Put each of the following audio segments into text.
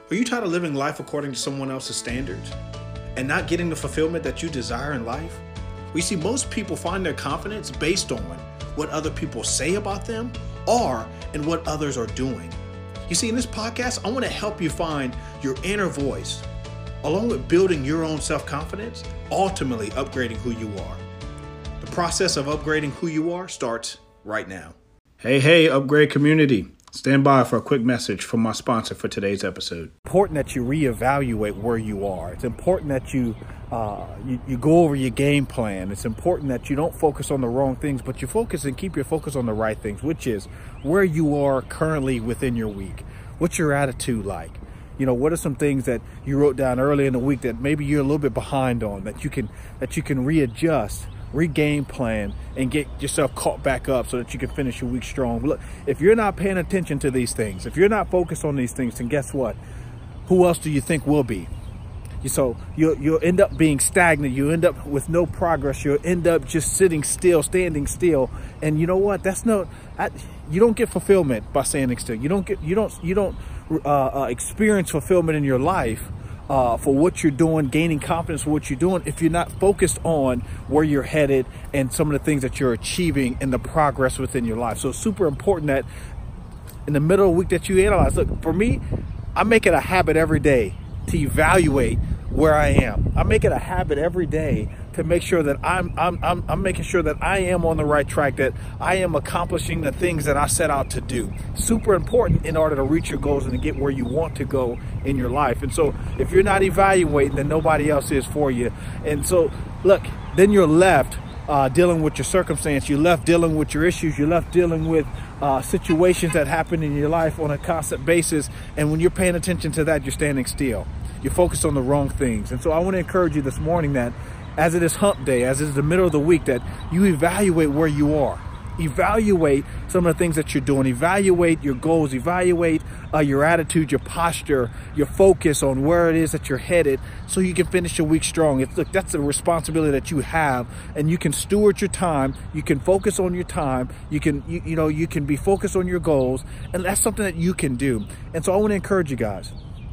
Are you tired of living life according to someone else's standards and not getting the fulfillment that you desire in life? We see most people find their confidence based on what other people say about them or in what others are doing. You see, in this podcast, I want to help you find your inner voice, along with building your own self-confidence, ultimately upgrading who you are. The process of upgrading who you are starts right now. Hey, Upgrade community. Stand by for a quick message from my sponsor for today's episode. Important that you reevaluate where you are. It's important that you go over your game plan. It's important that you don't focus on the wrong things, but you focus and keep your focus on the right things, which is where you are currently within your week. What's your attitude like? What are some things that you wrote down early in the week that maybe you're a little bit behind on, that you can readjust, re-game plan, and get yourself caught back up so that you can finish your week strong. Look, if you're not paying attention to these things, if you're not focused on these things, then guess what? Who else do you think will be? So you'll end up being stagnant. You end up with no progress. You'll end up just sitting still, standing still. And you know what? You don't get fulfillment by standing still. You don't experience fulfillment in your life for what you're doing, gaining confidence for what you're doing, if you're not focused on where you're headed and some of the things that you're achieving and the progress within your life. So it's super important that in the middle of the week that you analyze. Look, for me, I make it a habit every day to evaluate where I am. I make it a habit every day to make sure that I'm making sure that I am on the right track, that I am accomplishing the things that I set out to do. Super important in order to reach your goals and to get where you want to go in your life. And so if you're not evaluating, then nobody else is for you. And so look, then you're left dealing with your circumstance. You're left dealing with your issues. You're left dealing with situations that happen in your life on a constant basis. And when you're paying attention to that, you're standing still. You're focused on the wrong things. And so I want to encourage you this morning that as it is hump day, as it is the middle of the week, that you evaluate where you are. Evaluate some of the things that you're doing. Evaluate your goals. Evaluate your attitude, your posture, your focus on where it is that you're headed so you can finish your week strong. Look, that's a responsibility that you have, and you can steward your time. You can focus on your time. You can be focused on your goals, and that's something that you can do. And so I want to encourage you guys.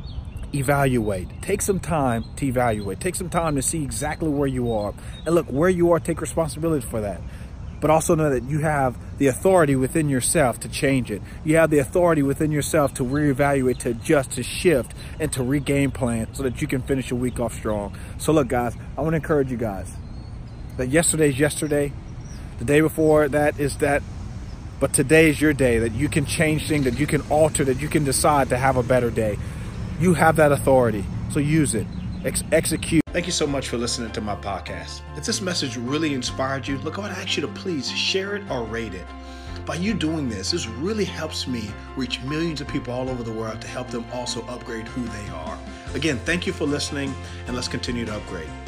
Evaluate. Take some time to evaluate. Take some time to see exactly where you are. And look, where you are, take responsibility for that. But also know that you have the authority within yourself to change it. You have the authority within yourself to reevaluate, to adjust, to shift, and to regain plan so that you can finish your week off strong. So look, guys, I want to encourage you guys that yesterday's yesterday, the day before that is that, but today is your day, that you can change things, that you can alter, that you can decide to have a better day. You have that authority, so use it. Execute. Thank you so much for listening to my podcast. If this message really inspired you, look, I would ask you to please share it or rate it. By you doing this really helps me reach millions of people all over the world to help them also upgrade who they are. Again, thank you for listening, and let's continue to upgrade.